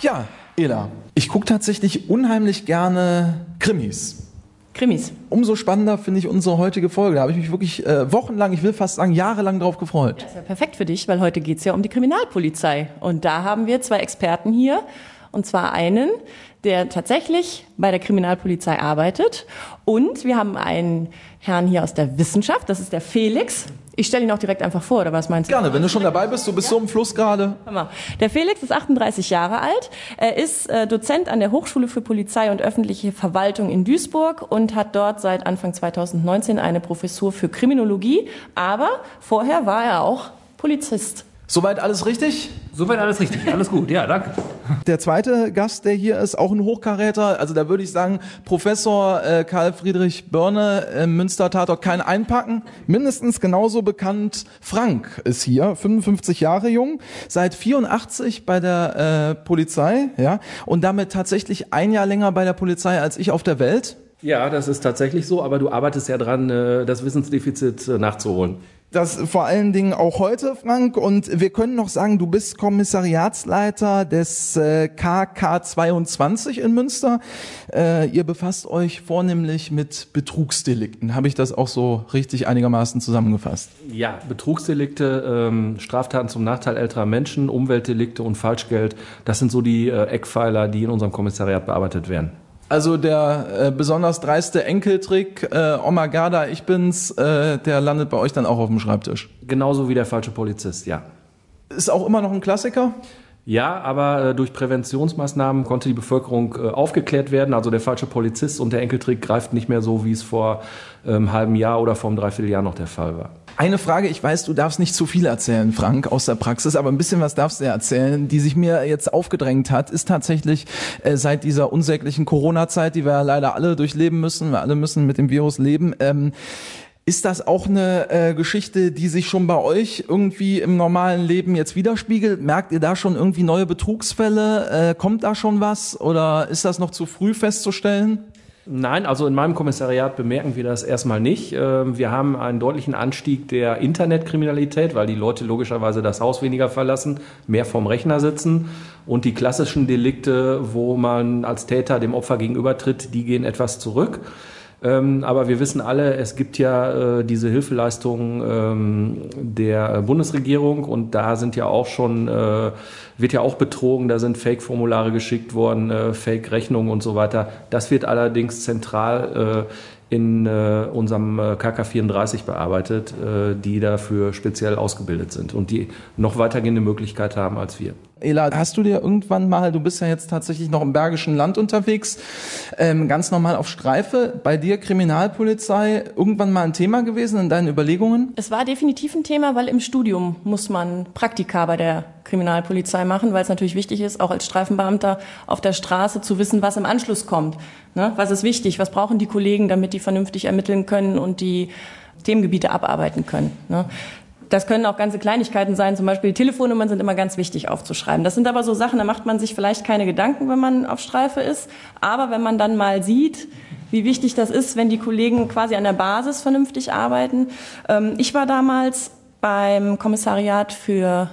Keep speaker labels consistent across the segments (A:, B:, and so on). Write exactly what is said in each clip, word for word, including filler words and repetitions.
A: Tja, Ela, ich gucke tatsächlich unheimlich gerne Krimis.
B: Krimis.
A: Umso spannender finde ich unsere heutige Folge. Da habe ich mich wirklich äh, wochenlang, ich will fast sagen jahrelang drauf gefreut.
B: Das ist ja perfekt für dich, weil heute geht's ja um die Kriminalpolizei. Und da haben wir zwei Experten hier. Und zwar einen, der tatsächlich bei der Kriminalpolizei arbeitet. Und wir haben einen Herrn hier aus der Wissenschaft, das ist der Felix. Ich stelle ihn auch direkt einfach vor, oder was meinst du?
A: Gerne, wenn du schon dabei bist, du bist ja so im Fluss gerade.
B: Der Felix ist achtunddreißig Jahre alt. Er ist äh, Dozent an der Hochschule für Polizei und öffentliche Verwaltung in Duisburg und hat dort seit Anfang zweitausendneunzehn eine Professur für Kriminologie. Aber vorher war er auch Polizist.
A: Soweit alles richtig?
C: Soweit alles richtig, alles gut, ja, danke.
A: Der zweite Gast, der hier ist, auch ein Hochkaräter, also da würde ich sagen, Professor äh, Karl Friedrich Börne im Münster-Tatort, kein Einpacken. Mindestens genauso bekannt, Frank ist hier, fünfundfünfzig Jahre jung, seit vierundachtzig bei der äh, Polizei, ja, und damit tatsächlich ein Jahr länger bei der Polizei als ich auf der Welt.
C: Ja, das ist tatsächlich so, aber du arbeitest ja dran, das Wissensdefizit nachzuholen.
A: Das vor allen Dingen auch heute, Frank. Und wir können noch sagen, du bist Kommissariatsleiter des äh, K K zweiundzwanzig in Münster. Äh, ihr befasst euch vornehmlich mit Betrugsdelikten. Habe ich das auch so richtig einigermaßen zusammengefasst?
C: Ja, Betrugsdelikte, ähm, Straftaten zum Nachteil älterer Menschen, Umweltdelikte und Falschgeld. Das sind so die äh, Eckpfeiler, die in unserem Kommissariat bearbeitet werden.
A: Also der äh, besonders dreiste Enkeltrick, äh, Oma Gerda, ich bin's, äh, der landet bei euch dann auch auf dem Schreibtisch.
C: Genauso wie der falsche Polizist, ja.
A: Ist auch immer noch ein Klassiker?
C: Ja, aber äh, durch Präventionsmaßnahmen konnte die Bevölkerung äh, aufgeklärt werden. Also der falsche Polizist und der Enkeltrick greift nicht mehr so, wie es vor einem ähm, halben Jahr oder vor einem Dreivierteljahr noch der Fall war.
A: Eine Frage, ich weiß, du darfst nicht zu viel erzählen, Frank, aus der Praxis, aber ein bisschen was darfst du erzählen, die sich mir jetzt aufgedrängt hat, ist tatsächlich äh, seit dieser unsäglichen Corona-Zeit, die wir ja leider alle durchleben müssen, wir alle müssen mit dem Virus leben, ähm, ist das auch eine äh, Geschichte, die sich schon bei euch irgendwie im normalen Leben jetzt widerspiegelt? Merkt ihr da schon irgendwie neue Betrugsfälle? Äh, kommt da schon was oder ist das noch zu früh festzustellen?
C: Nein, also in meinem Kommissariat bemerken wir das erstmal nicht. Wir haben einen deutlichen Anstieg der Internetkriminalität, weil die Leute logischerweise das Haus weniger verlassen, mehr vorm Rechner sitzen. Und die klassischen Delikte, wo man als Täter dem Opfer gegenübertritt, die gehen etwas zurück. Ähm, aber wir wissen alle, es gibt ja äh, diese Hilfeleistungen ähm, der Bundesregierung und da sind ja auch schon, äh, wird ja auch betrogen, da sind Fake-Formulare geschickt worden, äh, Fake-Rechnungen und so weiter. Das wird allerdings zentral äh, in äh, unserem äh, K K vierunddreißig bearbeitet, äh, die dafür speziell ausgebildet sind und die noch weitergehende Möglichkeit haben als wir.
A: Ela, hast du dir irgendwann mal, du bist ja jetzt tatsächlich noch im Bergischen Land unterwegs, ähm, ganz normal auf Streife, bei dir Kriminalpolizei, irgendwann mal ein Thema gewesen in deinen Überlegungen?
B: Es war definitiv ein Thema, weil im Studium muss man Praktika bei der Kriminalpolizei machen, weil es natürlich wichtig ist, auch als Streifenbeamter auf der Straße zu wissen, was im Anschluss kommt. Ne? Was ist wichtig? Was brauchen die Kollegen, damit die vernünftig ermitteln können und die Themengebiete abarbeiten können? Ne? Das können auch ganze Kleinigkeiten sein, zum Beispiel Telefonnummern sind immer ganz wichtig aufzuschreiben. Das sind aber so Sachen, da macht man sich vielleicht keine Gedanken, wenn man auf Streife ist. Aber wenn man dann mal sieht, wie wichtig das ist, wenn die Kollegen quasi an der Basis vernünftig arbeiten. Ich war damals beim Kommissariat für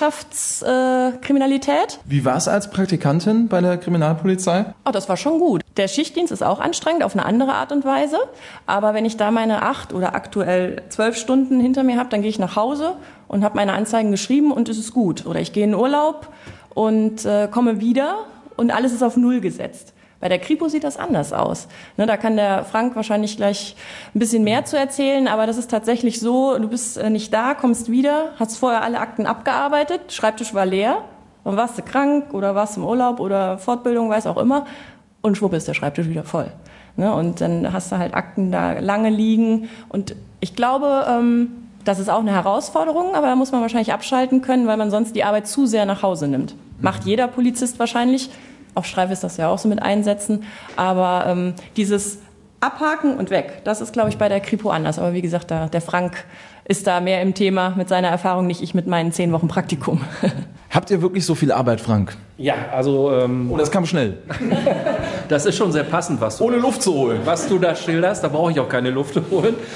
B: Wirtschaftskriminalität. Äh,
A: Wie war es als Praktikantin bei der Kriminalpolizei?
B: Oh, das war schon gut. Der Schichtdienst ist auch anstrengend, auf eine andere Art und Weise. Aber wenn ich da meine acht oder aktuell zwölf Stunden hinter mir habe, dann gehe ich nach Hause und habe meine Anzeigen geschrieben und es ist gut. Oder ich gehe in Urlaub und äh, komme wieder und alles ist auf Null gesetzt. Bei der Kripo sieht das anders aus. Ne, da kann der Frank wahrscheinlich gleich ein bisschen mehr zu erzählen, aber das ist tatsächlich so, du bist nicht da, kommst wieder, hast vorher alle Akten abgearbeitet, Schreibtisch war leer, dann warst du krank oder warst im Urlaub oder Fortbildung, weiß auch immer, und schwupp ist der Schreibtisch wieder voll. Ne, und dann hast du halt Akten da lange liegen und ich glaube, ähm, das ist auch eine Herausforderung, aber da muss man wahrscheinlich abschalten können, weil man sonst die Arbeit zu sehr nach Hause nimmt. Macht jeder Polizist wahrscheinlich. Auf Streife ist das ja auch so mit Einsätzen. Aber ähm, dieses Abhaken und weg, das ist, glaube ich, bei der Kripo anders. Aber wie gesagt, da, der Frank ist da mehr im Thema mit seiner Erfahrung, nicht ich mit meinen zehn Wochen Praktikum.
A: Habt ihr wirklich so viel Arbeit, Frank?
C: Ja, also... Ähm,
A: oh, das kam schnell.
C: Das ist schon sehr passend, was du...
A: Ohne Luft zu holen.
C: Was du da schilderst, da brauche ich auch keine Luft zu holen.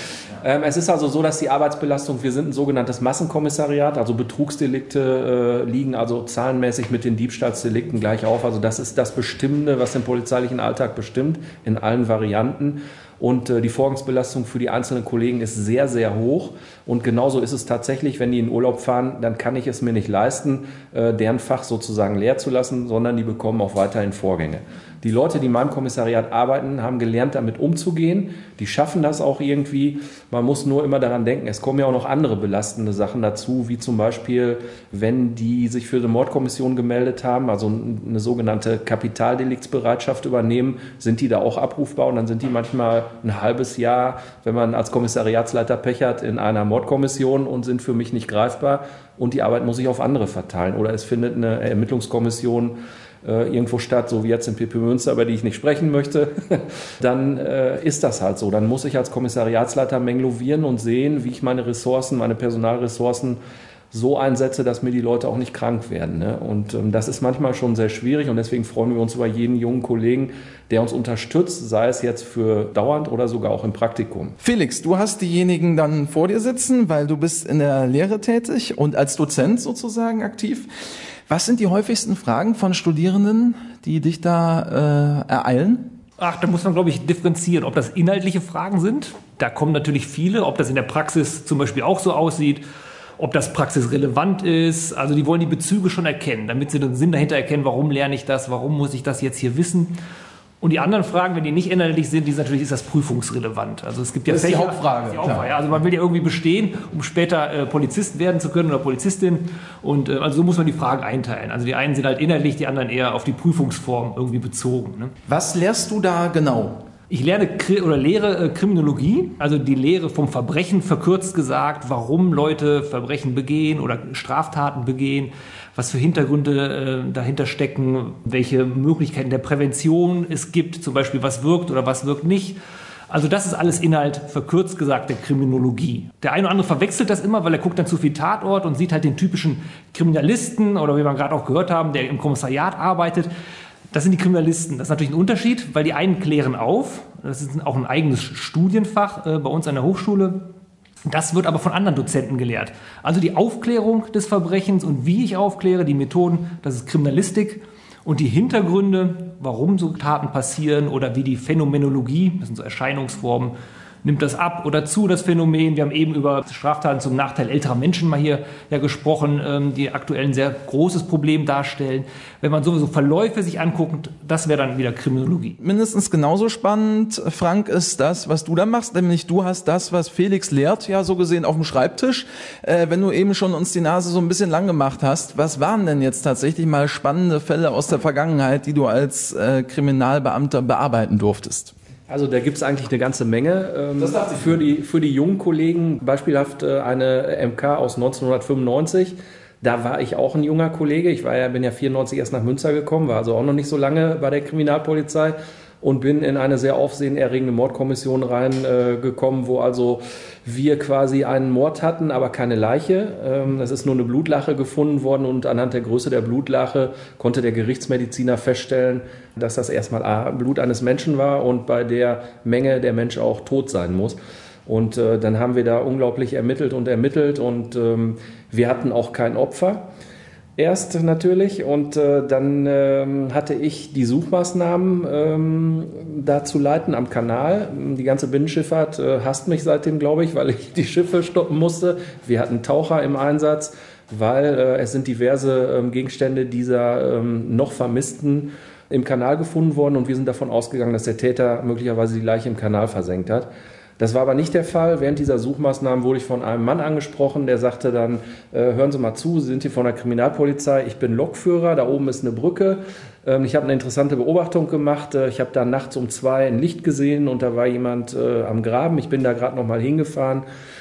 C: Ähm, es ist also so, dass die Arbeitsbelastung, wir sind ein sogenanntes Massenkommissariat, also Betrugsdelikte äh, liegen also zahlenmäßig mit den Diebstahlsdelikten gleich auf. Also das ist das Bestimmende, was den polizeilichen Alltag bestimmt, in allen Varianten. Und äh, die Vorgangsbelastung für die einzelnen Kollegen ist sehr, sehr hoch. Und genauso ist es tatsächlich, wenn die in Urlaub fahren, dann kann ich es mir nicht leisten, äh, deren Fach sozusagen leer zu lassen, sondern die bekommen auch weiterhin Vorgänge. Die Leute, die in meinem Kommissariat arbeiten, haben gelernt, damit umzugehen. Die schaffen das auch irgendwie. Man muss nur immer daran denken, es kommen ja auch noch andere belastende Sachen dazu, wie zum Beispiel, wenn die sich für eine Mordkommission gemeldet haben, also eine sogenannte Kapitaldeliktsbereitschaft übernehmen, sind die da auch abrufbar und dann sind die manchmal ein halbes Jahr, wenn man als Kommissariatsleiter Pech hat, in einer Mordkommission und sind für mich nicht greifbar und die Arbeit muss sich auf andere verteilen. Oder es findet eine Ermittlungskommission äh, irgendwo statt, so wie jetzt in Piepermünster, über die ich nicht sprechen möchte, dann äh, ist das halt so. Dann muss ich als Kommissariatsleiter menglovieren und sehen, wie ich meine Ressourcen, meine Personalressourcen so einsetze, dass mir die Leute auch nicht krank werden. Ne? Und ähm, das ist manchmal schon sehr schwierig und deswegen freuen wir uns über jeden jungen Kollegen, der uns unterstützt, sei es jetzt für dauernd oder sogar auch im Praktikum.
A: Felix, du hast diejenigen dann vor dir sitzen, weil du bist in der Lehre tätig und als Dozent sozusagen aktiv. Was sind die häufigsten Fragen von Studierenden, die dich da äh, ereilen?
D: Ach, da muss man, glaube ich, differenzieren, ob das inhaltliche Fragen sind. Da kommen natürlich viele, ob das in der Praxis zum Beispiel auch so aussieht, ob das praxisrelevant ist. Also die wollen die Bezüge schon erkennen, damit sie den Sinn dahinter erkennen, warum lerne ich das, warum muss ich das jetzt hier wissen. Und die anderen Fragen, wenn die nicht inhaltlich sind, die sind natürlich, ist das prüfungsrelevant. Also es gibt ja
A: das ist
D: Fächer,
A: die Hauptfrage.
D: das ist die Hauptfrage. Ja, also man will ja irgendwie bestehen, um später äh, Polizist werden zu können oder Polizistin. Und äh, also so muss man die Fragen einteilen. Also die einen sind halt inhaltlich, die anderen eher auf die Prüfungsform irgendwie bezogen. Ne?
A: Was lehrst du da genau?
D: Ich lerne oder lehre Kriminologie, also die Lehre vom Verbrechen, verkürzt gesagt, warum Leute Verbrechen begehen oder Straftaten begehen, was für Hintergründe äh, dahinter stecken, welche Möglichkeiten der Prävention es gibt, zum Beispiel was wirkt oder was wirkt nicht. Also das ist alles Inhalt, verkürzt gesagt, der Kriminologie. Der eine oder andere verwechselt das immer, weil er guckt dann zu viel Tatort und sieht halt den typischen Kriminalisten oder wie wir gerade auch gehört haben, der im Kommissariat arbeitet. Das sind die Kriminalisten. Das ist natürlich ein Unterschied, weil die einen klären auf. Das ist auch ein eigenes Studienfach äh, bei uns an der Hochschule. Das wird aber von anderen Dozenten gelehrt. Also die Aufklärung des Verbrechens und wie ich aufkläre, die Methoden, das ist Kriminalistik. Und die Hintergründe, warum so Taten passieren oder wie die Phänomenologie, das sind so Erscheinungsformen, nimmt das ab oder zu, das Phänomen. Wir haben eben über Straftaten zum Nachteil älterer Menschen mal hier ja gesprochen, die aktuell ein sehr großes Problem darstellen. Wenn man sowieso Verläufe sich anguckt, das wäre dann wieder Kriminologie.
A: Mindestens genauso spannend, Frank, ist das, was du da machst, nämlich du hast das, was Felix lehrt, ja so gesehen auf dem Schreibtisch. Äh, wenn du eben schon uns die Nase so ein bisschen lang gemacht hast, was waren denn jetzt tatsächlich mal spannende Fälle aus der Vergangenheit, die du als äh, Kriminalbeamter bearbeiten durftest?
C: Also da gibt es eigentlich eine ganze Menge. Ähm, für die, für die jungen Kollegen, beispielhaft äh, eine M K aus neunzehnhundertfünfundneunzig. Da war ich auch ein junger Kollege. Ich war ja, bin ja vierundneunzig erst nach Münster gekommen, war also auch noch nicht so lange bei der Kriminalpolizei und bin in eine sehr aufsehenerregende Mordkommission reingekommen, äh, wo also wir quasi einen Mord hatten, aber keine Leiche. Ähm, es ist nur eine Blutlache gefunden worden und anhand der Größe der Blutlache konnte der Gerichtsmediziner feststellen, dass das erstmal A, Blut eines Menschen war und bei der Menge der Mensch auch tot sein muss. Und äh, dann haben wir da unglaublich ermittelt und ermittelt und ähm, wir hatten auch kein Opfer. Erst natürlich und äh, dann ähm, hatte ich die Suchmaßnahmen ähm, da zu leiten am Kanal. Die ganze Binnenschifffahrt äh, hasst mich seitdem, glaube ich, weil ich die Schiffe stoppen musste. Wir hatten Taucher im Einsatz, weil äh, es sind diverse ähm, Gegenstände dieser ähm, noch Vermissten im Kanal gefunden worden und wir sind davon ausgegangen, dass der Täter möglicherweise die Leiche im Kanal versenkt hat. Das war aber nicht der Fall. Während dieser Suchmaßnahmen wurde ich von einem Mann angesprochen, der sagte dann, äh, hören Sie mal zu, Sie sind hier von der Kriminalpolizei, ich bin Lokführer, da oben ist eine Brücke. Ähm, ich habe eine interessante Beobachtung gemacht. Äh, ich habe da nachts um zwei ein Licht gesehen und da war jemand äh, am Graben. Ich bin da gerade noch mal hingefahren.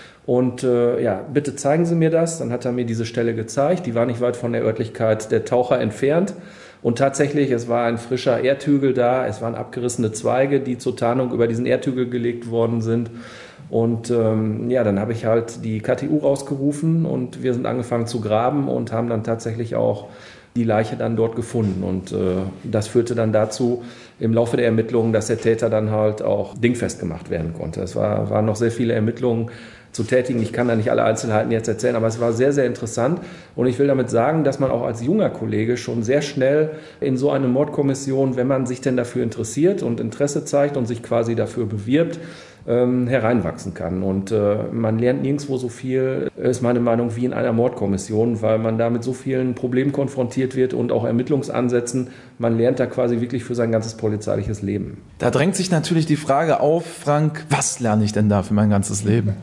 C: Und äh, ja, bitte zeigen Sie mir das. Dann hat er mir diese Stelle gezeigt. Die war nicht weit von der Örtlichkeit der Taucher entfernt. Und tatsächlich, es war ein frischer Erdhügel da, es waren abgerissene Zweige, die zur Tarnung über diesen Erdhügel gelegt worden sind. Und ähm, ja, dann habe ich halt die K T U rausgerufen und wir sind angefangen zu graben und haben dann tatsächlich auch die Leiche dann dort gefunden. Und äh, das führte dann dazu im Laufe der Ermittlungen, dass der Täter dann halt auch dingfest gemacht werden konnte. Es war, waren noch sehr viele Ermittlungen zu tätigen. Ich kann da nicht alle Einzelheiten jetzt erzählen, aber es war sehr, sehr interessant. Und ich will damit sagen, dass man auch als junger Kollege schon sehr schnell in so eine Mordkommission, wenn man sich denn dafür interessiert und Interesse zeigt und sich quasi dafür bewirbt, ähm, hereinwachsen kann. Und äh, man lernt nirgendwo so viel, ist meine Meinung, wie in einer Mordkommission, weil man da mit so vielen Problemen konfrontiert wird und auch Ermittlungsansätzen. Man lernt da quasi wirklich für sein ganzes polizeiliches Leben.
A: Da drängt sich natürlich die Frage auf, Frank, was lerne ich denn da für mein ganzes Leben?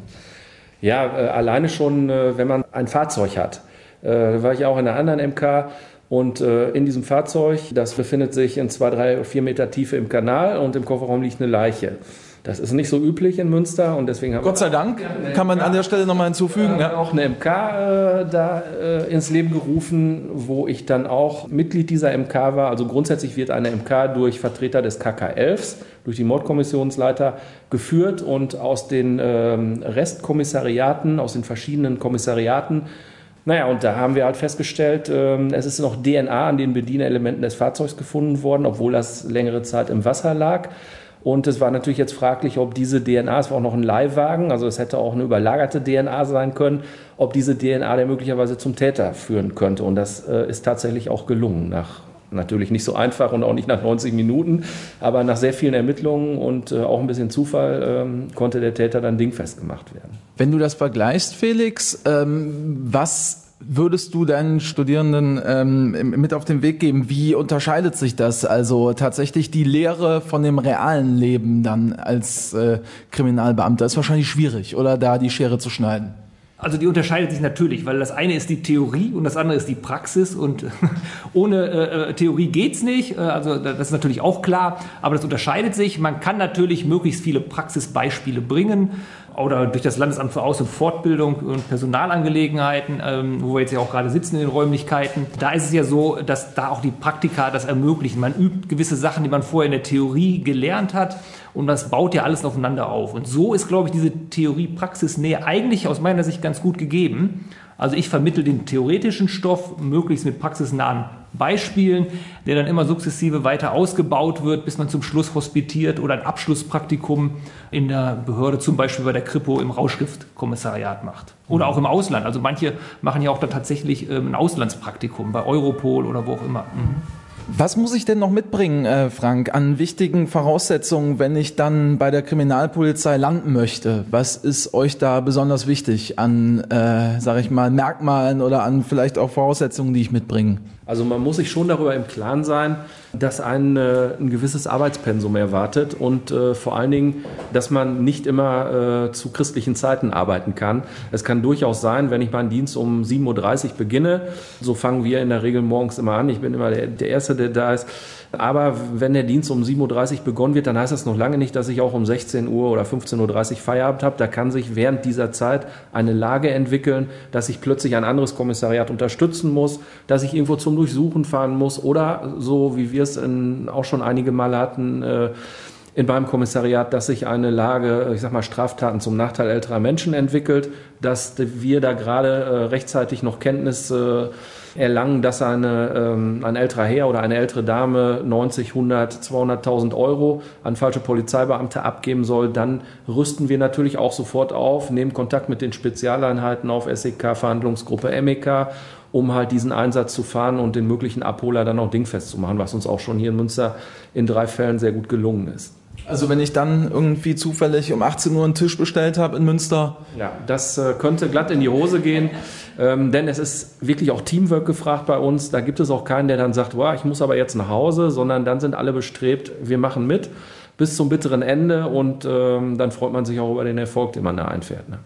C: Ja, äh, alleine schon, äh, wenn man ein Fahrzeug hat. Äh, da war ich auch in einer anderen M K und äh, in diesem Fahrzeug, das befindet sich in zwei, drei, vier Meter Tiefe im Kanal und im Kofferraum liegt eine Leiche. Das ist nicht so üblich in Münster und deswegen haben
A: Gott sei Dank, kann man an der Stelle nochmal hinzufügen.
C: Wir haben auch eine M K äh, da äh, ins Leben gerufen, wo ich dann auch Mitglied dieser M K war. Also grundsätzlich wird eine M K durch Vertreter des K K elf, durch die Mordkommissionsleiter geführt und aus den ähm, Restkommissariaten, aus den verschiedenen Kommissariaten. Naja, und da haben wir halt festgestellt, ähm, es ist noch D N A an den Bedienerelementen des Fahrzeugs gefunden worden, obwohl das längere Zeit im Wasser lag. Und es war natürlich jetzt fraglich, ob diese D N A, es war auch noch ein Leihwagen, also es hätte auch eine überlagerte D N A sein können, ob diese D N A der möglicherweise zum Täter führen könnte. Und das äh, ist tatsächlich auch gelungen, nach natürlich nicht so einfach und auch nicht nach neunzig Minuten, aber nach sehr vielen Ermittlungen und äh, auch ein bisschen Zufall ähm, konnte der Täter dann dingfest gemacht werden.
A: Wenn du das vergleichst, Felix, ähm, was würdest du deinen Studierenden ähm, mit auf den Weg geben? Wie unterscheidet sich das? Also tatsächlich die Lehre von dem realen Leben dann als äh, Kriminalbeamter ist wahrscheinlich schwierig, oder da die Schere zu schneiden?
D: Also die unterscheidet sich natürlich, weil das eine ist die Theorie und das andere ist die Praxis und ohne äh, Theorie geht's nicht, also das ist natürlich auch klar, aber das unterscheidet sich. Man kann natürlich möglichst viele Praxisbeispiele bringen oder durch das Landesamt für Aus- und Fortbildung und Personalangelegenheiten, ähm, wo wir jetzt ja auch gerade sitzen in den Räumlichkeiten. Da ist es ja so, dass da auch die Praktika das ermöglichen. Man übt gewisse Sachen, die man vorher in der Theorie gelernt hat. Und das baut ja alles aufeinander auf. Und so ist, glaube ich, diese Theorie-Praxis-Nähe eigentlich aus meiner Sicht ganz gut gegeben. Also ich vermittle den theoretischen Stoff möglichst mit praxisnahen Beispielen, der dann immer sukzessive weiter ausgebaut wird, bis man zum Schluss hospitiert oder ein Abschlusspraktikum in der Behörde, zum Beispiel bei der Kripo im Rauschgiftkommissariat macht. Oder auch im Ausland. Also manche machen ja auch dann tatsächlich ein Auslandspraktikum bei Europol oder wo auch immer. Mhm.
A: Was muss ich denn noch mitbringen, äh, Frank, an wichtigen Voraussetzungen, wenn ich dann bei der Kriminalpolizei landen möchte? Was ist euch da besonders wichtig an, äh, sag ich mal, Merkmalen oder an vielleicht auch Voraussetzungen, die ich mitbringe?
C: Also man muss sich schon darüber im Klaren sein, dass einen äh, ein gewisses Arbeitspensum erwartet und äh, vor allen Dingen, dass man nicht immer äh, zu christlichen Zeiten arbeiten kann. Es kann durchaus sein, wenn ich meinen Dienst um sieben Uhr dreißig beginne, so fangen wir in der Regel morgens immer an, ich bin immer der, der Erste, der da ist, aber wenn der Dienst um sieben Uhr dreißig begonnen wird, dann heißt das noch lange nicht, dass ich auch um sechzehn Uhr oder fünfzehn Uhr dreißig Feierabend habe. Da kann sich während dieser Zeit eine Lage entwickeln, dass ich plötzlich ein anderes Kommissariat unterstützen muss, dass ich irgendwo zum Durchsuchen fahren muss oder so, wie wir es in, auch schon einige Mal hatten, äh, in meinem Kommissariat, dass sich eine Lage, ich sag mal, Straftaten zum Nachteil älterer Menschen entwickelt, dass wir da gerade äh, rechtzeitig noch Kenntnis äh, erlangen, dass eine, ähm, ein älterer Herr oder eine ältere Dame neunzig, hundert, zweihunderttausend Euro an falsche Polizeibeamte abgeben soll, dann rüsten wir natürlich auch sofort auf, nehmen Kontakt mit den Spezialeinheiten auf S E K, Verhandlungsgruppe M E K, um halt diesen Einsatz zu fahren und den möglichen Abholer dann auch dingfest zu machen, was uns auch schon hier in Münster in drei Fällen sehr gut gelungen ist.
A: Also wenn ich dann irgendwie zufällig um achtzehn Uhr einen Tisch bestellt habe in Münster?
C: Ja, das äh, könnte glatt in die Hose gehen, ähm, denn es ist wirklich auch Teamwork gefragt bei uns. Da gibt es auch keinen, der dann sagt, wow, ich muss aber jetzt nach Hause, sondern dann sind alle bestrebt, wir machen mit bis zum bitteren Ende und ähm, dann freut man sich auch über den Erfolg, den man da einfährt. Ne?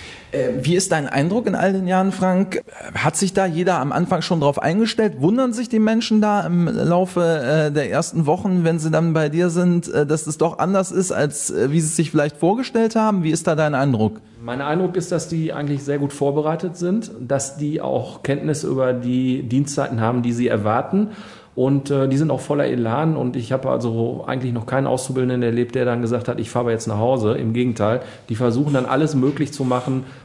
A: Wie ist dein Eindruck in all den Jahren, Frank? Hat sich da jeder am Anfang schon drauf eingestellt? Wundern sich die Menschen da im Laufe äh, der ersten Wochen, wenn sie dann bei dir sind, äh, dass es doch anders ist, als äh, wie sie es sich vielleicht vorgestellt haben? Wie ist da dein Eindruck?
C: Mein Eindruck ist, dass die eigentlich sehr gut vorbereitet sind, dass die auch Kenntnis über die Dienstzeiten haben, die sie erwarten. Und äh, die sind auch voller Elan und ich habe also eigentlich noch keinen Auszubildenden erlebt, der dann gesagt hat, ich fahre jetzt nach Hause. Im Gegenteil, die versuchen dann alles möglich zu machen,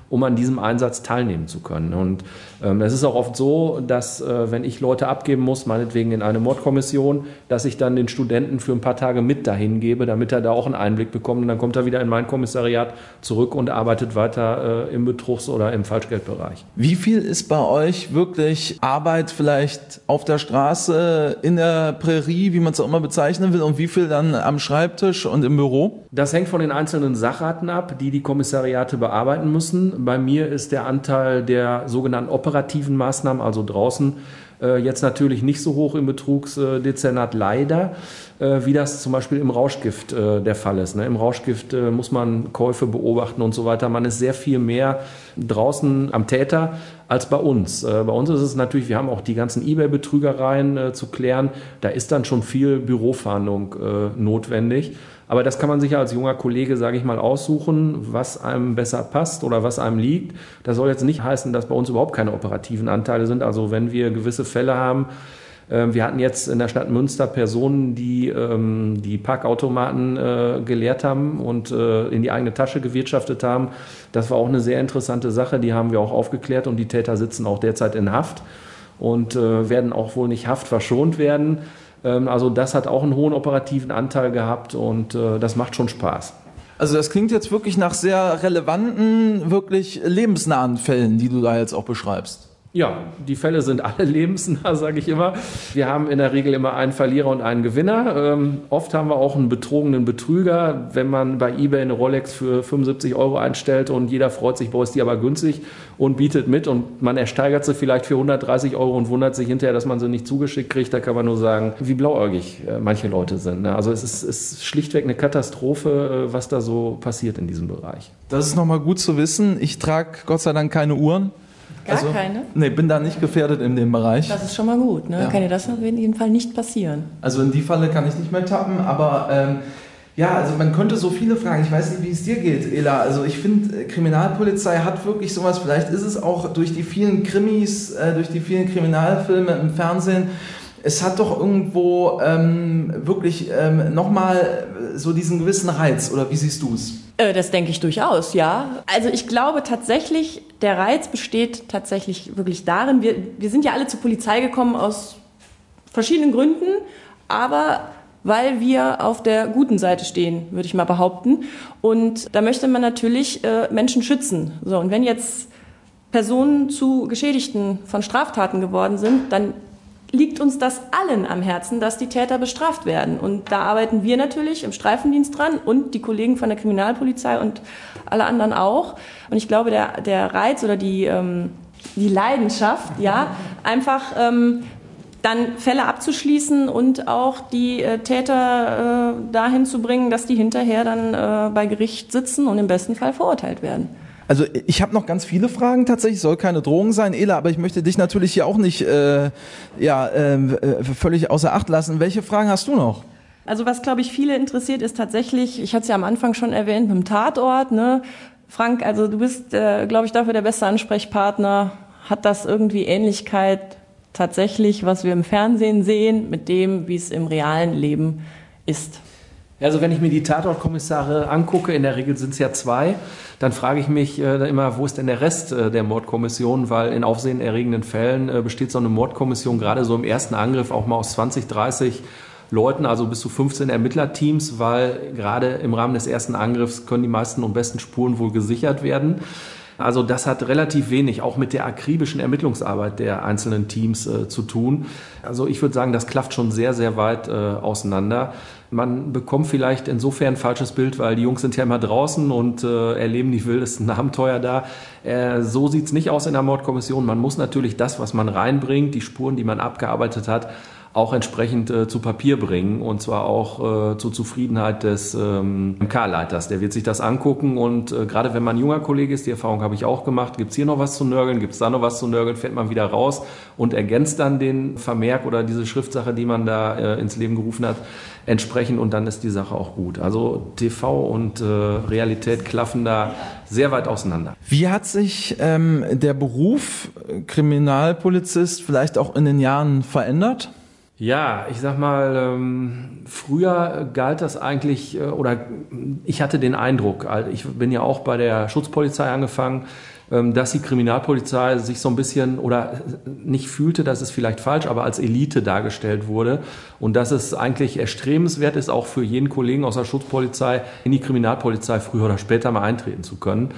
C: um an diesem Einsatz teilnehmen zu können. Und ähm, es ist auch oft so, dass äh, wenn ich Leute abgeben muss, meinetwegen in eine Mordkommission, dass ich dann den Studenten für ein paar Tage mit dahin gebe, damit er da auch einen Einblick bekommt. Und dann kommt er wieder in mein Kommissariat zurück und arbeitet weiter äh, im Betrugs- oder im Falschgeldbereich.
A: Wie viel ist bei euch wirklich Arbeit vielleicht auf der Straße, in der Prärie, wie man es auch immer bezeichnen will, und wie viel dann am Schreibtisch und im Büro?
C: Das hängt von den einzelnen Sacharten ab, die die Kommissariate bearbeiten müssen. Bei mir ist der Anteil der sogenannten operativen Maßnahmen, also draußen, äh, jetzt natürlich nicht so hoch im Betrugsdezernat, leider, äh, wie das zum Beispiel im Rauschgift äh, der Fall ist. Ne? Im Rauschgift äh, muss man Käufe beobachten und so weiter. Man ist sehr viel mehr draußen am Täter als bei uns. Äh, bei uns ist es natürlich, wir haben auch die ganzen eBay-Betrügereien äh, zu klären. Da ist dann schon viel Bürofahndung äh, notwendig. Aber das kann man sich ja als junger Kollege, sage ich mal, aussuchen, was einem besser passt oder was einem liegt. Das soll jetzt nicht heißen, dass bei uns überhaupt keine operativen Anteile sind. Also wenn wir gewisse Fälle haben, äh, wir hatten jetzt in der Stadt Münster Personen, die ähm, die Parkautomaten äh, geleert haben und äh, in die eigene Tasche gewirtschaftet haben. Das war auch eine sehr interessante Sache, die haben wir auch aufgeklärt und die Täter sitzen auch derzeit in Haft und äh, werden auch wohl nicht haftverschont werden. Also das hat auch einen hohen operativen Anteil gehabt und äh, das macht schon Spaß.
A: Also das klingt jetzt wirklich nach sehr relevanten, wirklich lebensnahen Fällen, die du da jetzt auch beschreibst.
C: Ja, die Fälle sind alle lebensnah, sage ich immer. Wir haben in der Regel immer einen Verlierer und einen Gewinner. Ähm, oft haben wir auch einen betrogenen Betrüger, wenn man bei eBay eine Rolex für fünfundsiebzig Euro einstellt und jeder freut sich, boah, ist die aber günstig und bietet mit und man ersteigert sie vielleicht für hundertdreißig Euro und wundert sich hinterher, dass man sie nicht zugeschickt kriegt. Da kann man nur sagen, wie blauäugig äh, manche Leute sind. Ne? Also es ist, ist schlichtweg eine Katastrophe, äh, was da so passiert in diesem Bereich.
A: Das ist nochmal gut zu wissen. Ich trage Gott sei Dank keine Uhren.
B: Gar
A: also,
B: keine?
A: Nee, bin da nicht gefährdet in dem Bereich.
B: Das ist schon mal gut, ne?
A: Ja.
B: Kann dir das auf jeden Fall nicht passieren.
A: Also in die Falle kann ich nicht mehr tappen, aber ähm, ja, also man könnte so viele fragen. Ich weiß nicht, wie es dir geht, Ela. Also ich finde, Kriminalpolizei hat wirklich sowas, vielleicht ist es auch durch die vielen Krimis, äh, durch die vielen Kriminalfilme im Fernsehen, es hat doch irgendwo ähm, wirklich ähm, nochmal so diesen gewissen Reiz, oder wie siehst du es?
B: Äh, das denke ich durchaus, ja. Also ich glaube tatsächlich, der Reiz besteht tatsächlich wirklich darin, wir, wir sind ja alle zur Polizei gekommen aus verschiedenen Gründen, aber weil wir auf der guten Seite stehen, würde ich mal behaupten. Und da möchte man natürlich äh, Menschen schützen. So, und wenn jetzt Personen zu Geschädigten von Straftaten geworden sind, dann liegt uns das allen am Herzen, dass die Täter bestraft werden. Und da arbeiten wir natürlich im Streifendienst dran und die Kollegen von der Kriminalpolizei und alle anderen auch. Und ich glaube, der, der Reiz oder die, ähm, die Leidenschaft, ja, einfach ähm, dann Fälle abzuschließen und auch die äh, Täter äh, dahin zu bringen, dass die hinterher dann äh, bei Gericht sitzen und im besten Fall verurteilt werden.
A: Also ich habe noch ganz viele Fragen tatsächlich, soll keine Drohung sein, Ela, aber ich möchte dich natürlich hier auch nicht äh, ja, äh, völlig außer Acht lassen. Welche Fragen hast du noch?
B: Also was, glaube ich, viele interessiert, ist tatsächlich, ich hatte es ja am Anfang schon erwähnt, mit dem Tatort, ne? Frank, also du bist, äh, glaube ich, dafür der beste Ansprechpartner. Hat das irgendwie Ähnlichkeit tatsächlich, was wir im Fernsehen sehen, mit dem, wie es im realen Leben ist?
C: Also wenn ich mir die Tatortkommissare angucke, in der Regel sind es ja zwei, dann frage ich mich äh, immer, wo ist denn der Rest äh, der Mordkommission, weil in aufsehenerregenden Fällen äh, besteht so eine Mordkommission gerade so im ersten Angriff auch mal aus zwanzig, dreißig Leuten, also bis zu fünfzehn Ermittlerteams, weil gerade im Rahmen des ersten Angriffs können die meisten und besten Spuren wohl gesichert werden. Also das hat relativ wenig auch mit der akribischen Ermittlungsarbeit der einzelnen Teams äh, zu tun. Also ich würde sagen, das klafft schon sehr, sehr weit äh, auseinander. Man bekommt vielleicht insofern ein falsches Bild, weil die Jungs sind ja immer draußen und äh, erleben die wildesten Abenteuer da. Äh, so sieht's nicht aus in der Mordkommission. Man muss natürlich das, was man reinbringt, die Spuren, die man abgearbeitet hat, auch entsprechend äh, zu Papier bringen, und zwar auch äh, zur Zufriedenheit des ähm, M K-Leiters. Der wird sich das angucken, und äh, gerade wenn man ein junger Kollege ist, die Erfahrung habe ich auch gemacht, gibt's hier noch was zu nörgeln, gibt's da noch was zu nörgeln, fährt man wieder raus und ergänzt dann den Vermerk oder diese Schriftsache, die man da äh, ins Leben gerufen hat, entsprechend, und dann ist die Sache auch gut. Also T V und äh, Realität klaffen da sehr weit auseinander.
A: Wie hat sich ähm, der Beruf Kriminalpolizist vielleicht auch in den Jahren verändert?
C: Ja, ich sag mal, ähm, früher galt das eigentlich, äh, oder ich hatte den Eindruck, also ich bin ja auch bei der Schutzpolizei angefangen, dass die Kriminalpolizei sich so ein bisschen oder nicht fühlte, das ist vielleicht falsch, aber als Elite dargestellt wurde und dass es eigentlich erstrebenswert ist, auch für jeden Kollegen aus der Schutzpolizei in die Kriminalpolizei früher oder später mal eintreten zu können.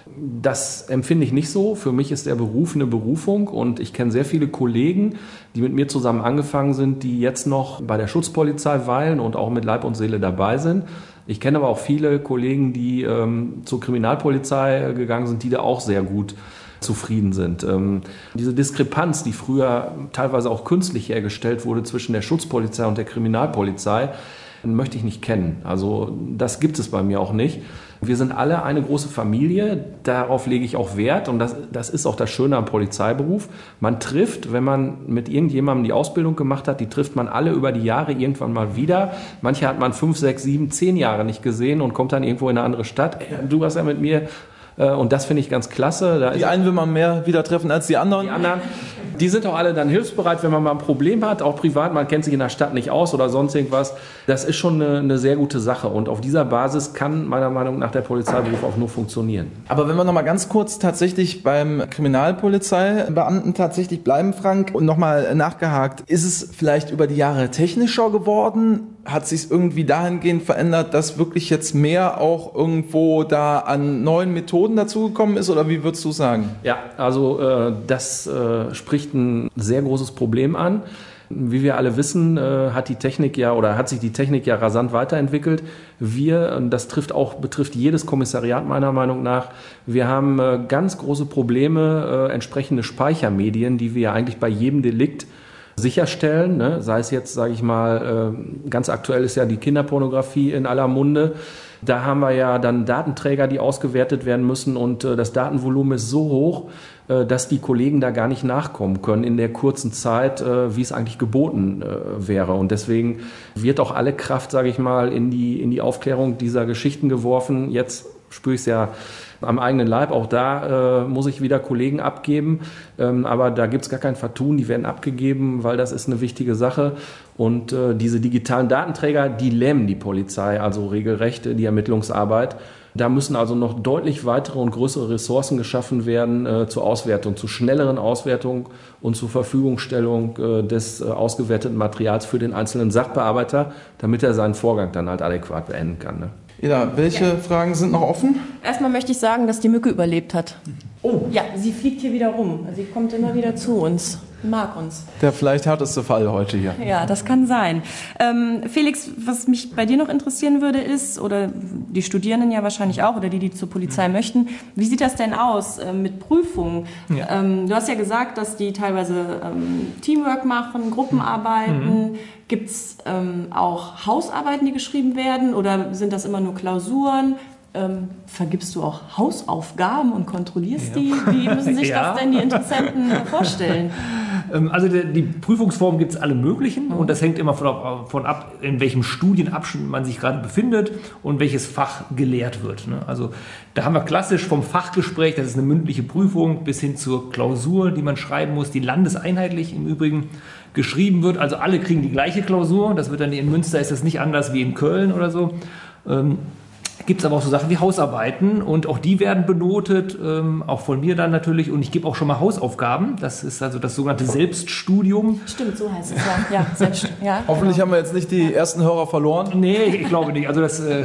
C: Das empfinde ich nicht so. Für mich ist der Beruf eine Berufung und ich kenne sehr viele Kollegen, die mit mir zusammen angefangen sind, die jetzt noch bei der Schutzpolizei weilen und auch mit Leib und Seele dabei sind. Ich kenne aber auch viele Kollegen, die ähm, zur Kriminalpolizei gegangen sind, die da auch sehr gut zufrieden sind. Ähm, diese Diskrepanz, die früher teilweise auch künstlich hergestellt wurde zwischen der Schutzpolizei und der Kriminalpolizei, möchte ich nicht kennen. Also das gibt es bei mir auch nicht. Wir sind alle eine große Familie, darauf lege ich auch Wert und das, das ist auch das Schöne am Polizeiberuf. Man trifft, wenn man mit irgendjemandem die Ausbildung gemacht hat, die trifft man alle über die Jahre irgendwann mal wieder. Manche hat man fünf, sechs, sieben, zehn Jahre nicht gesehen und kommt dann irgendwo in eine andere Stadt. Ey, du warst ja mit mir und das finde ich ganz klasse. Da
A: die einen will man mehr wieder treffen als die anderen.
C: Die anderen. Die sind auch alle dann hilfsbereit, wenn man mal ein Problem hat, auch privat, man kennt sich in der Stadt nicht aus oder sonst irgendwas. Das ist schon eine, eine sehr gute Sache und auf dieser Basis kann meiner Meinung nach der Polizeiberuf auch nur funktionieren.
A: Aber wenn wir noch mal ganz kurz tatsächlich beim Kriminalpolizeibeamten tatsächlich bleiben, Frank, und noch mal nachgehakt, ist es vielleicht über die Jahre technischer geworden? Hat sich irgendwie dahingehend verändert, dass wirklich jetzt mehr auch irgendwo da an neuen Methoden dazugekommen ist oder wie würdest du sagen?
C: Ja, also äh, das äh, spricht ein sehr großes Problem an. Wie wir alle wissen, äh, hat die Technik ja oder hat sich die Technik ja rasant weiterentwickelt. Wir, und das trifft auch, betrifft jedes Kommissariat meiner Meinung nach, wir haben äh, ganz große Probleme, äh, entsprechende Speichermedien, die wir ja eigentlich bei jedem Delikt sicherstellen, ne? Sei es jetzt, sage ich mal, äh, ganz aktuell ist ja die Kinderpornografie in aller Munde. Da haben wir ja dann Datenträger, die ausgewertet werden müssen und äh, das Datenvolumen ist so hoch, äh, dass die Kollegen da gar nicht nachkommen können in der kurzen Zeit, äh, wie es eigentlich geboten äh, wäre. Und deswegen wird auch alle Kraft, sage ich mal, in die, in die Aufklärung dieser Geschichten geworfen. Jetzt spüre ich es ja am eigenen Leib. Auch da äh, muss ich wieder Kollegen abgeben. Ähm, aber da gibt es gar kein Vertun. Die werden abgegeben, weil das ist eine wichtige Sache. Und äh, diese digitalen Datenträger, die lähmen die Polizei, also regelrecht die Ermittlungsarbeit. Da müssen also noch deutlich weitere und größere Ressourcen geschaffen werden äh, zur Auswertung, zur schnelleren Auswertung und zur Verfügungstellung äh, des äh, ausgewerteten Materials für den einzelnen Sachbearbeiter, damit er seinen Vorgang dann halt adäquat beenden kann. Ne?
A: Eda, welche ja. Fragen sind noch offen?
B: Erstmal möchte ich sagen, dass die Mücke überlebt hat. Oh. Ja, sie fliegt hier wieder rum. Sie kommt immer wieder zu uns. Mag uns.
A: Der vielleicht härteste Fall heute hier.
B: Ja, das kann sein. Ähm, Felix, was mich bei dir noch interessieren würde ist, oder die Studierenden ja wahrscheinlich auch, oder die, die zur Polizei mhm. möchten, wie sieht das denn aus äh, mit Prüfungen? Ja. Ähm, du hast ja gesagt, dass die teilweise ähm, Teamwork machen, Gruppenarbeiten. Mhm. Gibt es ähm, auch Hausarbeiten, die geschrieben werden, oder sind das immer nur Klausuren? Ähm, vergibst du auch Hausaufgaben und kontrollierst ja. die? Wie müssen sich ja. das denn die Interessenten vorstellen?
D: Also die, die Prüfungsformen gibt es alle möglichen mhm. und das hängt immer von, von ab, in welchem Studienabschnitt man sich gerade befindet und welches Fach gelehrt wird. Also da haben wir klassisch vom Fachgespräch, das ist eine mündliche Prüfung, bis hin zur Klausur, die man schreiben muss, die landeseinheitlich im Übrigen geschrieben wird. Also alle kriegen die gleiche Klausur. Das wird dann in Münster ist das nicht anders wie in Köln oder so. Ähm, Gibt es aber auch so Sachen wie Hausarbeiten und auch die werden benotet, ähm, auch von mir dann natürlich. Und ich gebe auch schon mal Hausaufgaben. Das ist also das sogenannte Selbststudium.
B: Stimmt, so heißt es ja. ja, Selbst, ja
A: Hoffentlich
B: genau.
A: haben wir jetzt nicht die ersten Hörer verloren.
D: Nee, ich glaube nicht. Also das, äh,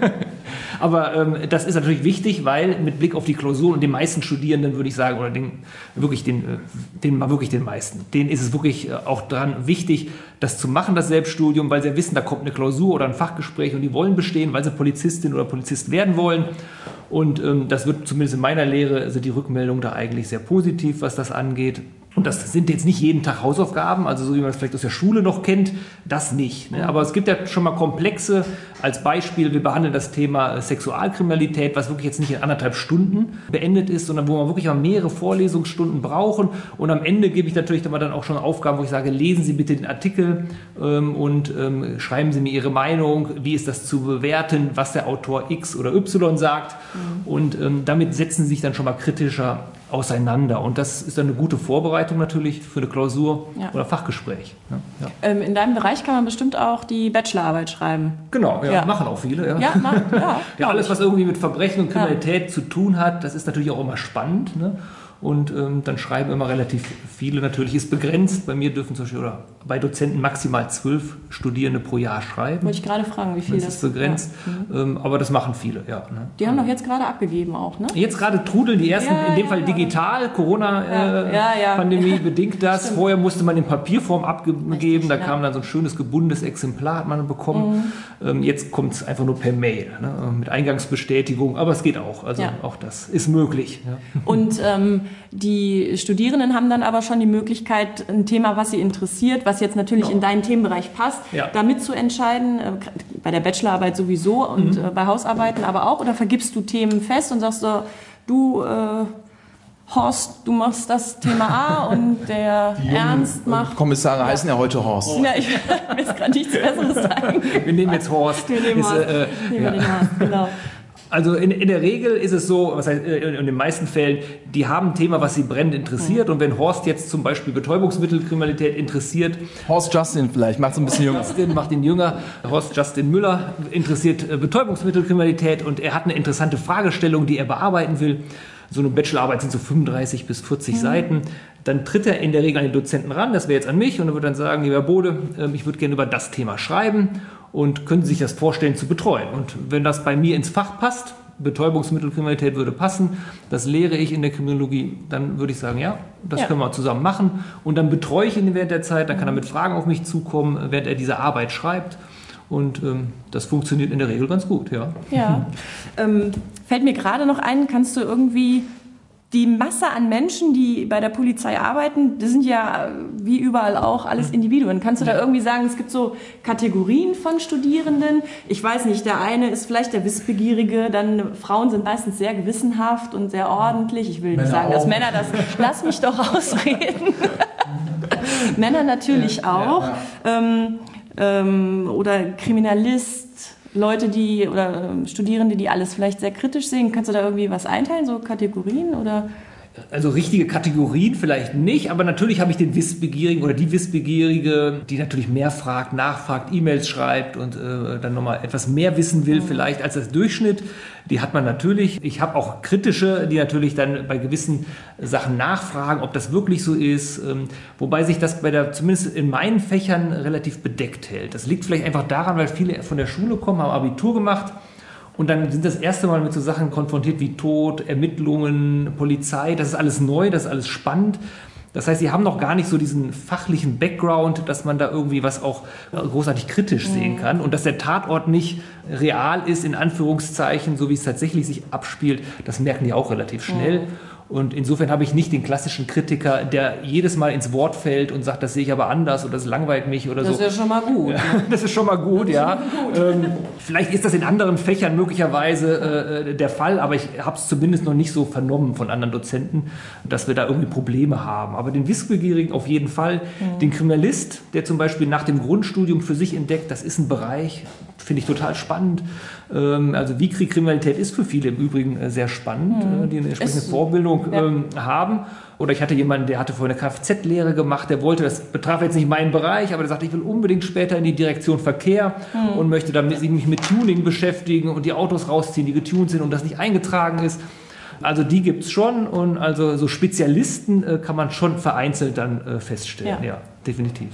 D: aber ähm, das ist natürlich wichtig, weil mit Blick auf die Klausur und den meisten Studierenden würde ich sagen, oder den, wirklich den, den, wirklich den meisten, denen ist es wirklich auch dran wichtig, das zu machen, das Selbststudium, weil sie ja wissen, da kommt eine Klausur oder ein Fachgespräch und die wollen bestehen, weil sie Polizistin oder Polizist werden wollen. Und ähm, das wird zumindest in meiner Lehre, sind die Rückmeldungen da eigentlich sehr positiv, was das angeht. Und das sind jetzt nicht jeden Tag Hausaufgaben, also so wie man es vielleicht aus der Schule noch kennt, das nicht. Ne? Aber es gibt ja schon mal komplexe, als Beispiel, wir behandeln das Thema Sexualkriminalität, was wirklich jetzt nicht in anderthalb Stunden beendet ist, sondern wo wir wirklich mal mehrere Vorlesungsstunden brauchen. Und am Ende gebe ich natürlich dann auch schon Aufgaben, wo ich sage, lesen Sie bitte den Artikel ähm, und ähm, schreiben Sie mir Ihre Meinung, wie ist das zu bewerten, was der Autor X oder Y sagt. Mhm. Und ähm, damit setzen Sie sich dann schon mal kritischer auseinander. Und das ist dann eine gute Vorbereitung natürlich für eine Klausur
B: Ja.
D: oder Fachgespräch. Ne? Ja.
B: Ähm, in deinem Bereich kann man bestimmt auch die Bachelorarbeit schreiben.
D: Genau, ja,
B: Ja.
D: machen auch viele. Ja,
B: Ja, Mann, ja.
D: ja, alles, was irgendwie mit Verbrechen und
B: Ja.
D: Kriminalität zu tun hat, das ist natürlich auch immer spannend. Ne? Und ähm, dann schreiben immer relativ viele. Natürlich ist begrenzt. Bei mir dürfen zum Beispiel oder bei Dozenten maximal zwölf Studierende pro Jahr schreiben.
B: Wollte ich gerade fragen, wie viel
D: Das
B: das
D: ist begrenzt.
B: Ja.
D: Ähm, aber das machen viele, ja. Ne?
B: Die haben doch jetzt gerade abgegeben auch, ne?
D: Jetzt gerade trudeln die ersten,
B: Ja,
D: in dem
B: ja,
D: Fall
B: ja.
D: digital,
B: Ja, ja, ja.
D: Corona-Pandemie bedingt das.
B: Stimmt.
D: Vorher musste man in Papierform abgeben,
B: Richtig,
D: da
B: ja.
D: kam dann so ein schönes gebundenes Exemplar, hat man bekommen.
B: Mhm.
D: Ähm, jetzt kommt es einfach nur per Mail, ne? Mit Eingangsbestätigung, aber es geht auch, also
B: Ja.
D: auch das ist möglich. Ja.
B: Und ähm, die Studierenden haben dann aber schon die Möglichkeit, ein Thema, was sie interessiert, was jetzt natürlich
D: Genau.
B: in deinen Themenbereich passt,
D: Ja.
B: da mitzuentscheiden, äh, bei der Bachelorarbeit sowieso und
D: Mhm.
B: äh, bei Hausarbeiten aber auch, oder vergibst du Themen fest und sagst so, du äh, Horst, du machst das Thema A und der Ernst macht...
A: Kommissare heißen ja heute Horst.
B: Ja, ich will jetzt gerade nichts Besseres sagen.
D: Wir nehmen jetzt Horst.
B: Wir nehmen
D: Ist,
B: Horst.
D: äh,
B: Nehmen wir
D: ja.
B: den Horst, genau.
D: Also in, in der Regel ist es so, was heißt, in, in den meisten Fällen, die haben ein Thema, was sie brennend interessiert. Und wenn Horst jetzt zum Beispiel Betäubungsmittelkriminalität interessiert,
A: Horst Justin vielleicht, macht es ein bisschen jünger.
D: Justin macht ihn jünger, Horst Justin Müller interessiert äh, Betäubungsmittelkriminalität und er hat eine interessante Fragestellung, die er bearbeiten will. So eine Bachelorarbeit sind so fünfunddreißig bis vierzig Seiten. Dann tritt er in der Regel an den Dozenten ran, das wäre jetzt an mich, und er wird dann sagen, lieber Bode, ähm, ich würde gerne über das Thema schreiben und können Sie sich das vorstellen zu betreuen. Und wenn das bei mir ins Fach passt, Betäubungsmittelkriminalität würde passen, das lehre ich in der Kriminologie, dann würde ich sagen, ja, das
B: Ja.
D: können wir zusammen machen. Und dann betreue ich ihn während der Zeit, dann kann er mit Fragen auf mich zukommen, während er diese Arbeit schreibt. Und ähm, das funktioniert in der Regel ganz gut, ja.
B: Ja. Ähm, fällt mir gerade noch ein, kannst du irgendwie die Masse an Menschen, die bei der Polizei arbeiten, das sind ja äh, wie überall auch alles Individuen. Kannst du da irgendwie sagen, es gibt so Kategorien von Studierenden? Ich weiß nicht, der eine ist vielleicht der Wissbegierige, dann Frauen sind meistens sehr gewissenhaft und sehr ordentlich. Ich will nicht
A: Männer
B: sagen, dass
A: auch.
B: Männer das, lass mich doch ausreden. Männer natürlich auch. Ähm, ähm, oder Kriminalist, Leute, die oder ähm, Studierende, die alles vielleicht sehr kritisch sehen. Kannst du da irgendwie was einteilen, so Kategorien oder?
D: Also richtige Kategorien vielleicht nicht, aber natürlich habe ich den Wissbegierigen oder die Wissbegierige, die natürlich mehr fragt, nachfragt, E-Mails schreibt und äh, dann nochmal etwas mehr wissen will vielleicht als das Durchschnitt. Die hat man natürlich. Ich habe auch kritische, die natürlich dann bei gewissen Sachen nachfragen, ob das wirklich so ist. Ähm, wobei sich das bei der, zumindest in meinen Fächern relativ bedeckt hält. Das liegt vielleicht einfach daran, weil viele von der Schule kommen, haben Abitur gemacht. Und dann sind das erste Mal mit so Sachen konfrontiert wie Tod, Ermittlungen, Polizei. Das ist alles neu, das ist alles spannend. Das heißt, sie haben noch gar nicht so diesen fachlichen Background, dass man da irgendwie was auch großartig kritisch sehen kann. Und dass der Tatort nicht real ist, in Anführungszeichen, so wie es tatsächlich sich abspielt, das merken die auch relativ schnell. Und insofern habe ich nicht den klassischen Kritiker, der jedes Mal ins Wort fällt und sagt, das sehe ich aber anders oder das langweilt mich oder
B: Das
D: so.
B: ist ja schon mal gut.
D: Ja, das ist schon mal gut, ja. Ähm, vielleicht ist das in anderen Fächern möglicherweise äh, der Fall, aber ich habe es zumindest noch nicht so vernommen von anderen Dozenten, dass wir da irgendwie Probleme haben. Aber den Wissbegierigen auf jeden Fall. Mhm. Den Kriminalist, der zum Beispiel nach dem Grundstudium für sich entdeckt, das ist ein Bereich, finde ich total spannend. Ähm, also wie Kriminalität ist für viele im Übrigen äh, sehr spannend, mhm. äh, die eine entsprechende
B: ist,
D: Vorbildung
B: ja.
D: ähm, haben. Oder ich hatte jemanden, der hatte vorher eine Kfz-Lehre gemacht, der wollte, das betraf jetzt nicht meinen Bereich, aber der sagte, ich will unbedingt später in die Direktion Verkehr mhm. und möchte damit sich mich mit Tuning beschäftigen und die Autos rausziehen, die getuned sind und das nicht eingetragen ist. Also die gibt's schon und also so Spezialisten äh, kann man schon vereinzelt dann äh, feststellen. Ja, ja definitiv.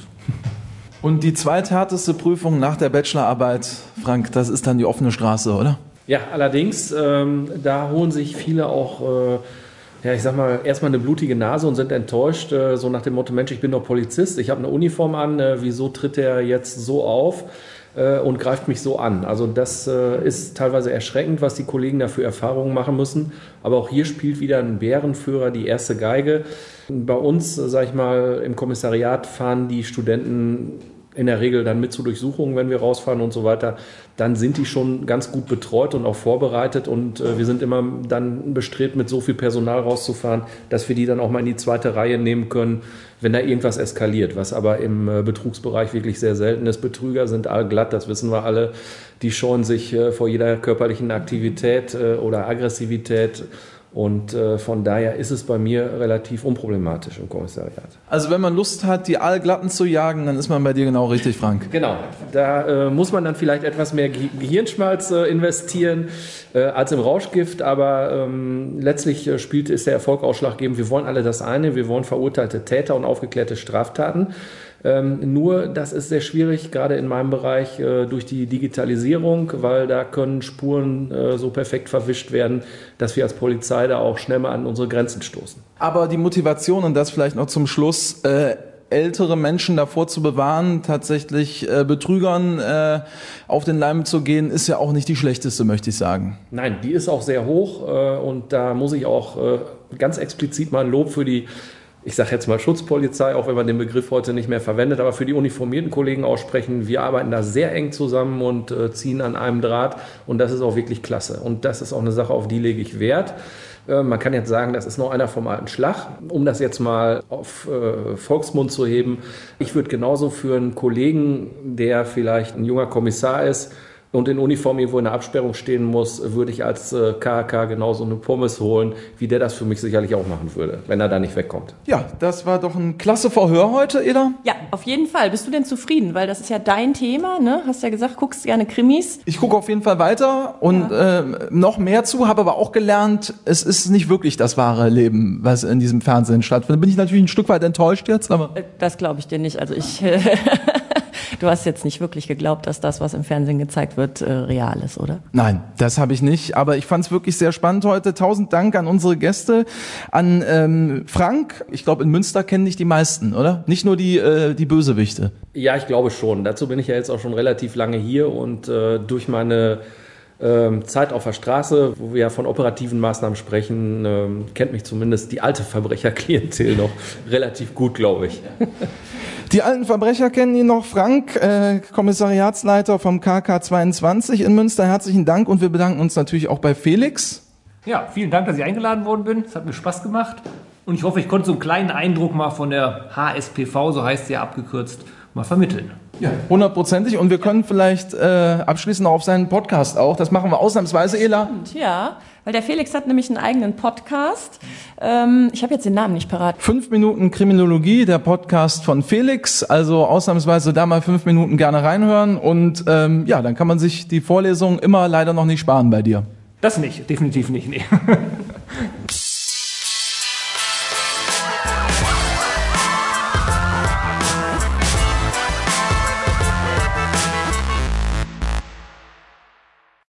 A: Und die zweithärteste Prüfung nach der Bachelorarbeit, Frank, das ist dann die offene Straße, oder?
C: Ja, allerdings, ähm, da holen sich viele auch, äh, ja, ich sag mal, erstmal eine blutige Nase und sind enttäuscht, äh, so nach dem Motto, Mensch, ich bin doch Polizist, ich habe eine Uniform an, äh, wieso tritt er jetzt so auf äh, und greift mich so an? Also das äh, ist teilweise erschreckend, was die Kollegen da für Erfahrungen machen müssen, aber auch hier spielt wieder ein Bärenführer die erste Geige. Bei uns, äh, sag ich mal, im Kommissariat fahren die Studenten in der Regel dann mit zu Durchsuchungen, wenn wir rausfahren und so weiter, dann sind die schon ganz gut betreut und auch vorbereitet und äh, wir sind immer dann bestrebt, mit so viel Personal rauszufahren, dass wir die dann auch mal in die zweite Reihe nehmen können, wenn da irgendwas eskaliert, was aber im äh, Betrugsbereich wirklich sehr selten ist. Betrüger sind allglatt, das wissen wir alle, die scheuen sich äh, vor jeder körperlichen Aktivität äh, oder Aggressivität Und äh, von daher ist es bei mir relativ unproblematisch im Kommissariat.
A: Also wenn man Lust hat, die Aalglatten zu jagen, dann ist man bei dir genau richtig, Frank.
C: Genau, da äh, muss man dann vielleicht etwas mehr Ge- Gehirnschmalz äh, investieren äh, als im Rauschgift, aber ähm, letztlich äh, spielt ist der Erfolg ausschlaggebend. Wir wollen alle das eine, wir wollen verurteilte Täter und aufgeklärte Straftaten. Ähm, nur, das ist sehr schwierig, gerade in meinem Bereich äh, durch die Digitalisierung, weil da können Spuren äh, so perfekt verwischt werden, dass wir als Polizei da auch schnell mal an unsere Grenzen stoßen.
A: Aber die Motivation, und das vielleicht noch zum Schluss, äh, ältere Menschen davor zu bewahren, tatsächlich äh, Betrügern äh, auf den Leim zu gehen, ist ja auch nicht die schlechteste, möchte ich sagen.
C: Nein, die ist auch sehr hoch äh, und da muss ich auch äh, ganz explizit mal ein Lob für die, ich sage jetzt mal Schutzpolizei, auch wenn man den Begriff heute nicht mehr verwendet, aber für die uniformierten Kollegen aussprechen. Wir arbeiten da sehr eng zusammen und äh, ziehen an einem Draht und das ist auch wirklich klasse. Und das ist auch eine Sache, auf die lege ich Wert. Äh, man kann jetzt sagen, das ist noch einer vom alten Schlag. Um das jetzt mal auf äh, Volksmund zu heben, ich würde genauso für einen Kollegen, der vielleicht ein junger Kommissar ist, und in Uniform irgendwo in der Absperrung stehen muss, würde ich als äh, K H K genauso eine Pommes holen, wie der das für mich sicherlich auch machen würde, wenn er da nicht wegkommt.
A: Ja, das war doch ein klasse Verhör heute, Eda.
B: Ja, auf jeden Fall. Bist du denn zufrieden? Weil das ist ja dein Thema, ne? Hast ja gesagt, guckst gerne Krimis.
A: Ich gucke auf jeden Fall weiter und ja. äh, noch mehr zu, habe aber auch gelernt, es ist nicht wirklich das wahre Leben, was in diesem Fernsehen stattfindet. Bin ich natürlich ein Stück weit enttäuscht jetzt, aber...
B: Das glaube ich dir nicht. Also ich... Du hast jetzt nicht wirklich geglaubt, dass das, was im Fernsehen gezeigt wird, äh, real ist, oder?
A: Nein, das habe ich nicht. Aber ich fand es wirklich sehr spannend heute. Tausend Dank an unsere Gäste, an ähm, Frank. Ich glaube, in Münster kennen dich die meisten, oder? Nicht nur die äh, die Bösewichte.
C: Ja, ich glaube schon. Dazu bin ich ja jetzt auch schon relativ lange hier und äh, durch meine ähm, Zeit auf der Straße, wo wir ja von operativen Maßnahmen sprechen, ähm, kennt mich zumindest die alte Verbrecherklientel noch relativ gut, glaube ich.
A: Die alten Verbrecher kennen ihn noch. Frank, äh, Kommissariatsleiter vom K K zweiundzwanzig in Münster. Herzlichen Dank und wir bedanken uns natürlich auch bei Felix.
D: Ja, vielen Dank, dass ich eingeladen worden bin. Es hat mir Spaß gemacht und ich hoffe, ich konnte so einen kleinen Eindruck mal von der H S P V, so heißt sie ja abgekürzt, mal vermitteln.
A: Ja, hundertprozentig. Und wir können vielleicht äh, abschließend noch auf seinen Podcast auch. Das machen wir ausnahmsweise, Ela.
B: Ja, weil der Felix hat nämlich einen eigenen Podcast. Ähm, ich habe jetzt den Namen nicht parat.
A: Fünf Minuten Kriminologie, der Podcast von Felix. Also ausnahmsweise da mal fünf Minuten gerne reinhören. Und ähm, ja, dann kann man sich die Vorlesung immer leider noch nicht sparen bei dir.
D: Das nicht, definitiv nicht, nee.